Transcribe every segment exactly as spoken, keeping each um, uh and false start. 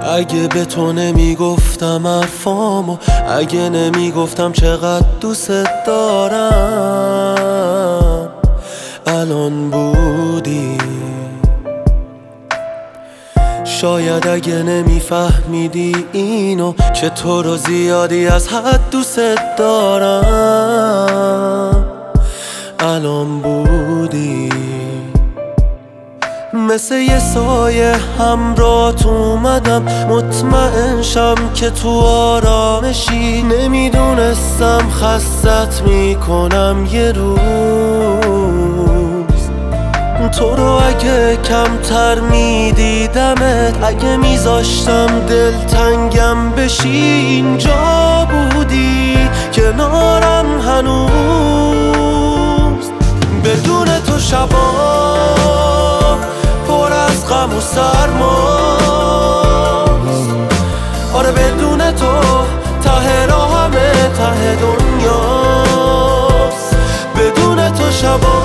اگه به تو نمیگفتم حرفامو، اگه نمیگفتم چقدر دوست دارم، الان بودی. شاید اگه نمیفهمیدی اینو، که تو رو زیادی از حد دوست دارم، الان بودی. مثل یه سایه همراهت اومدم، مطمئن شم که تو آرامشی. نمیدونستم خستت میکنم یه روز. تو رو اگه کمتر میدیدمت، اگه میذاشتم دلتنگم بشی، اینجا بودی کنارم هنوز. بدون تو شبا پر از غم و سرماست. آره بدون تو ته راه همه ته دنیاست. بدون تو شبا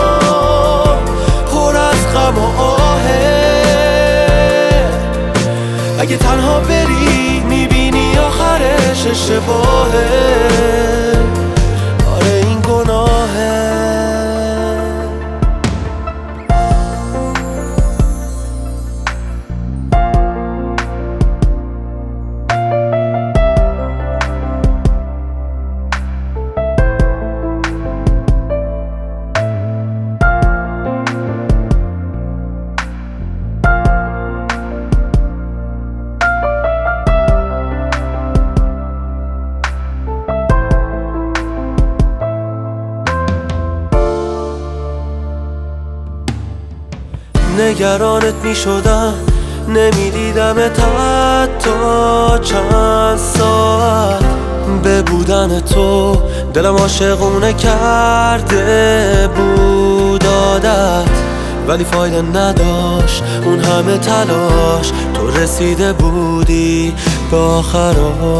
پر از غم و آهه. اگه تنها بری میبینی آخرش اشتباهه. آره این گناهه. نگرانت می شدم، نمیدیدمت حتی چند ساعت. به بودن تو دلم عاشقونه کرده بود عادت، ولی فایده نداشت اون همه تلاش. تو رسیده بودی به آخراش.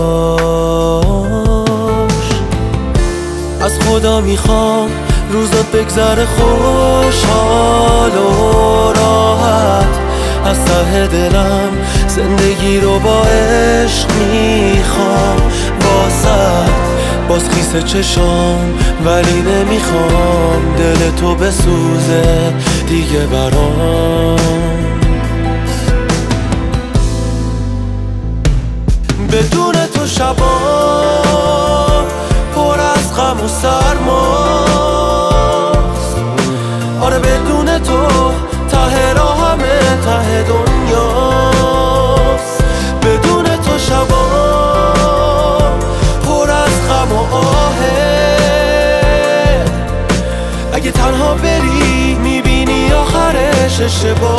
از خدا میخوام روزات بگذره خوشحال و راحت. از ته دلم زندگی رو با عشق میخوام واسط. باز خیس چشام ولی نمیخوام دل تو بسوزه دیگه برام. بدون تو شبا پر از غم و سرماست. آره بدون تو ته راه همه ته دنیاست. بدون تو شبا پر از غم و آهه. اگه تنها بری میبینی آخرش اشتباه.